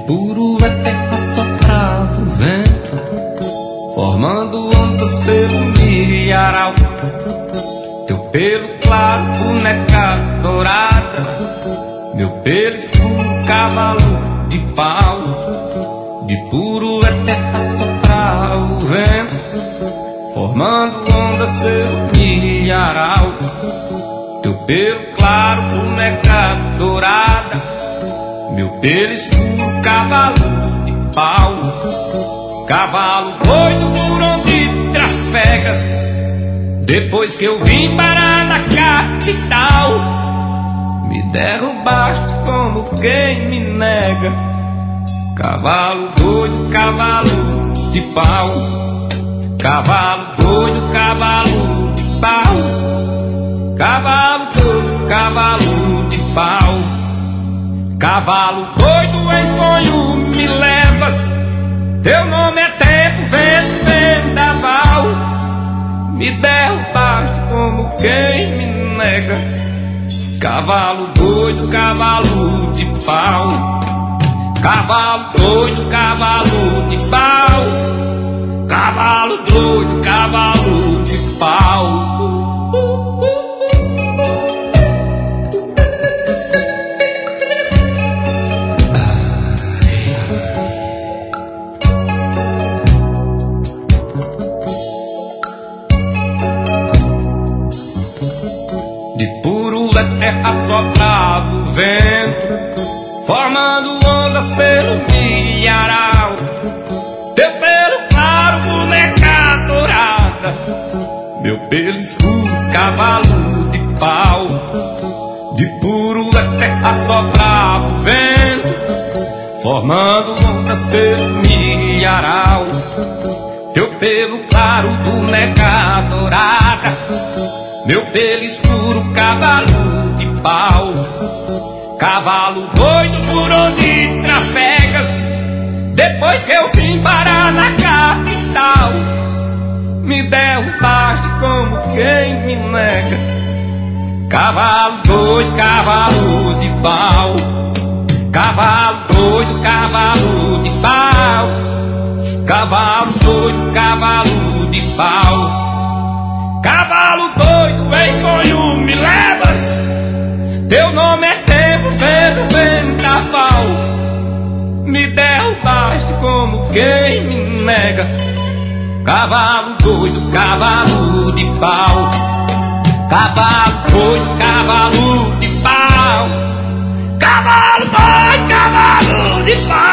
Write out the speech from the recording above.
puro é terra soprava o vento, formando ondas pelo milharal. Teu pelo claro, boneca dourada, meu pelo escuro, cavalo de pau. De puro é terra soprava o vento, formando ondas pelo milharal. Teu pelo claro, boneca dourada, meu pelo escuro, cavalo de pau. Cavalo doido por onde trafegas, depois que eu vim parar na capital. Me derrubaste como quem me nega. Cavalo doido, cavalo de pau. Cavalo doido, cavalo de pau. Cavalo doido, cavalo de pau. Cavalo doido, em sonho me levas. Teu nome é tempo, vento, vendaval. Me derrubaste como quem me nega. Cavalo doido, cavalo de pau. Cavalo doido, cavalo de pau. Cavalo doido, cavalo de pau. De puro é terra soprava o vento, formando ondas pelo milharal. Teu pelo claro, boneca dourada, meu pelo escuro, cavalo de pau. De puro é terra soprava o vento, formando ondas pelo milharal. Teu pelo claro, boneca dourada, meu pelo escuro, cavalo de pau. Cavalo doido por onde trafegas, depois que eu vim parar na capital. Me derrubaste como quem me nega. Cavalo doido, cavalo de pau. Cavalo doido, cavalo de pau. Cavalo doido, cavalo de pau. Cavalo doido, em sonho me levas. Teu nome é tempo, vento, vendaval. Me derrubaste como quem me nega. Cavalo doido, cavalo de pau. Cavalo doido, cavalo de pau. Cavalo doido, cavalo de pau.